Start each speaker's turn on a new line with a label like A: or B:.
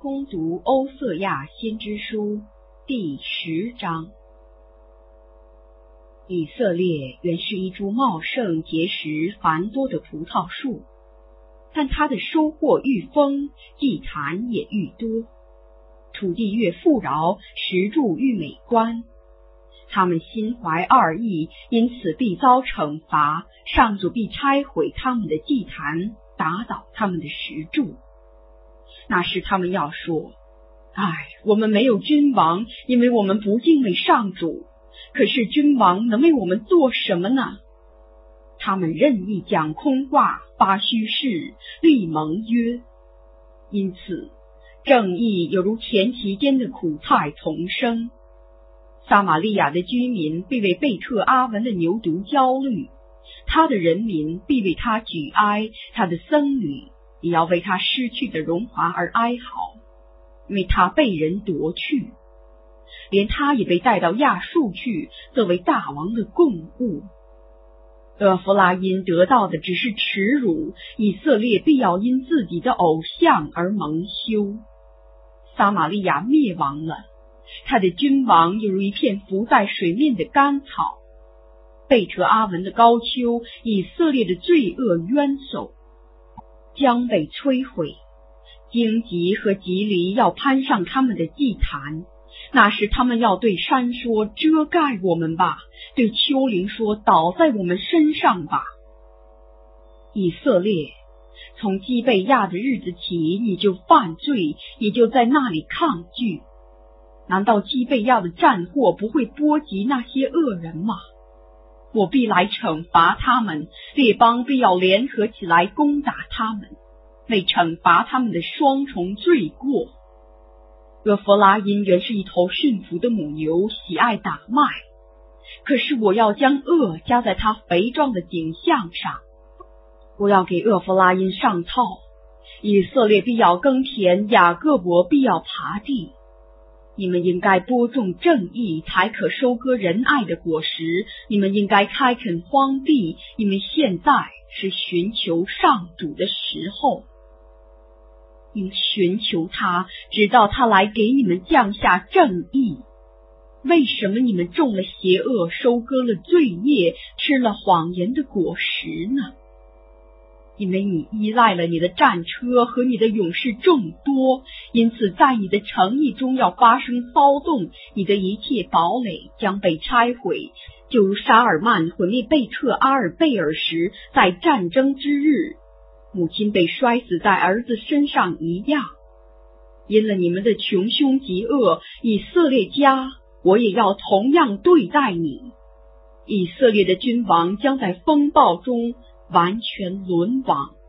A: 攻读欧瑟亚先知书第10章。以色列原是一株茂盛结实繁多的葡萄树，但它的收获愈丰，祭坛也愈多，土地越富饶，石柱愈美观。他们心怀二意，因此必遭惩罚，上主必拆毁他们的祭坛，打倒他们的石柱。那时他们要说，我们没有君王，因为我们不敬畏上主。可是君王能为我们做什么呢？他们任意讲空话，发虚誓，立盟约。因此正义有如田畦间的苦菜同生。撒玛利亚的居民必为贝特阿文的牛犊焦虑，他的人民必为他举哀，他的僧侣也要为他失去的荣华而哀嚎，因为他被人夺去，连他也被带到亚述去，作为大王的供物。厄弗拉因得到的只是耻辱，以色列必要因自己的偶像而蒙羞。撒玛利亚灭亡了，他的君王犹如一片浮在水面的干草。贝特阿文的高丘，以色列的罪恶冤首将被摧毁。荆棘和棘藜要攀上他们的祭坛，那时他们要对山说，遮盖我们吧，对丘陵说，倒在我们身上吧。以色列，从基备亚的日子起，你就犯罪，你就在那里抗拒。难道基备亚的战祸不会波及那些恶人吗？我必来惩罚他们，列邦必要联合起来攻打他们，为惩罚他们的双重罪过。厄弗拉因原是一头驯服的母牛，喜爱打麦，可是我要将恶加在它肥壮的颈项上。我要给厄弗拉因上套，以色列必要耕田，雅各伯必要耙地。你们应该播种正义，才可收割仁爱的果实。你们应该开垦荒地，你们现在是寻求上主的时候。你们寻求他，直到他来给你们降下正义。为什么你们种了邪恶，收割了罪孽，吃了谎言的果实呢？因为你依赖了你的战车和你的勇士众多，因此在你的城邑中要发生骚动，你的一切堡垒将被拆毁，就如沙尔曼毁灭贝特阿尔贝尔时，在战争之日母亲被摔死在儿子身上一样。因了你们的穷凶极恶，以色列家，我也要同样对待你。以色列的君王将在风暴中完全沦亡。